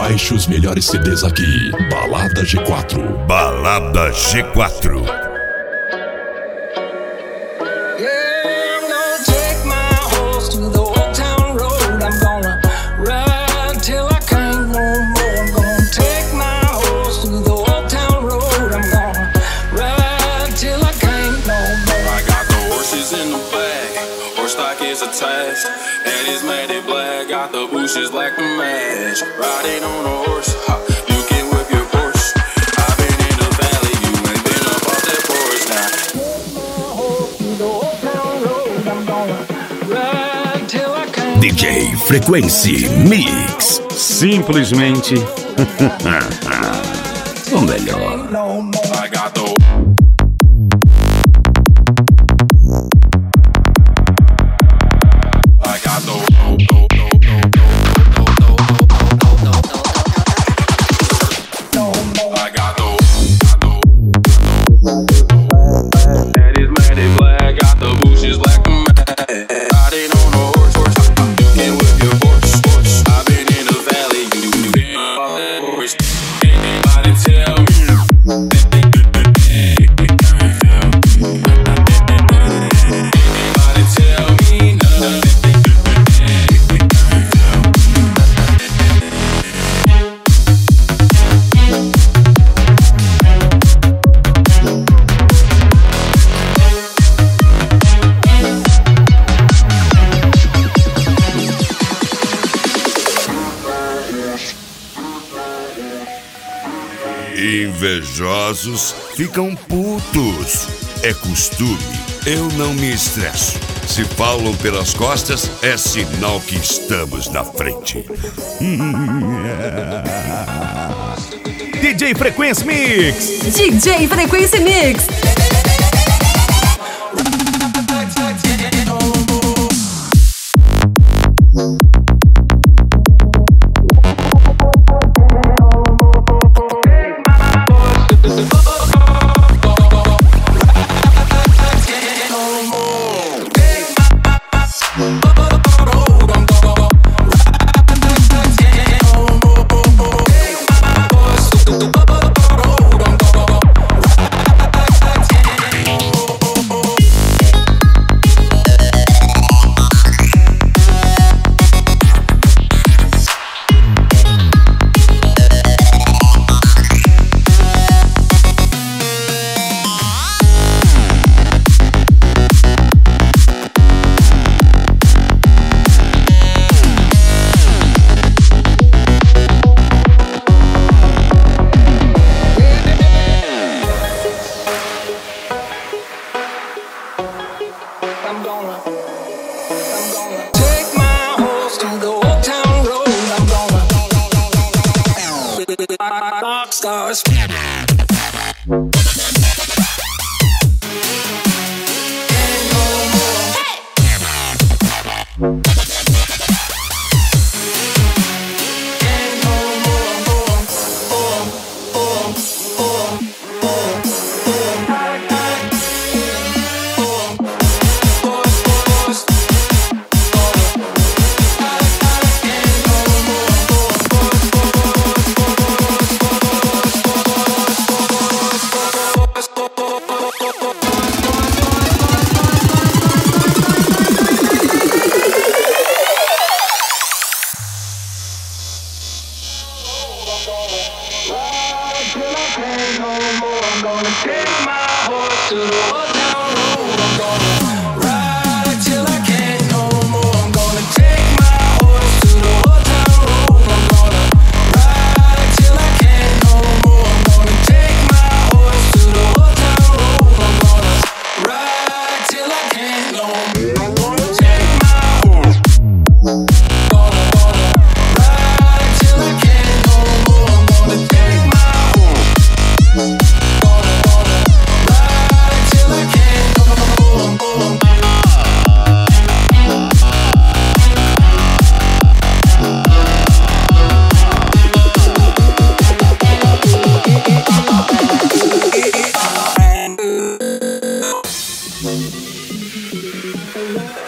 Baixe os melhores CDs aqui. Balada G4. Balada G4. And it's matted black, got the bushes like the match. Riding on a horse, you can whip your Porsche. I've been in the valley, you ain't been up off that porch now. DJ Frequency Mix. Simplesmente o melhor. I got the Invejosos ficam putos. É costume, eu não me estresso. Se falam pelas costas, é sinal que estamos na frente. DJ Frequency Mix. DJ Frequency Mix. Stars.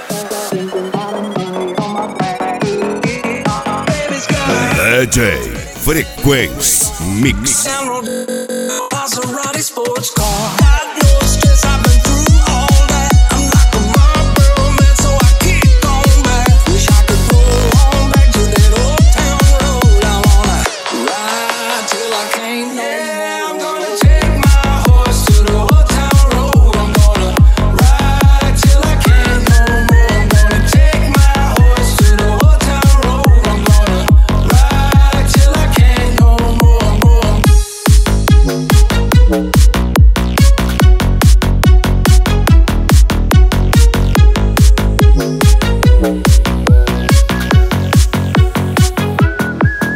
DJ Frequência Mix. Maserati sports car.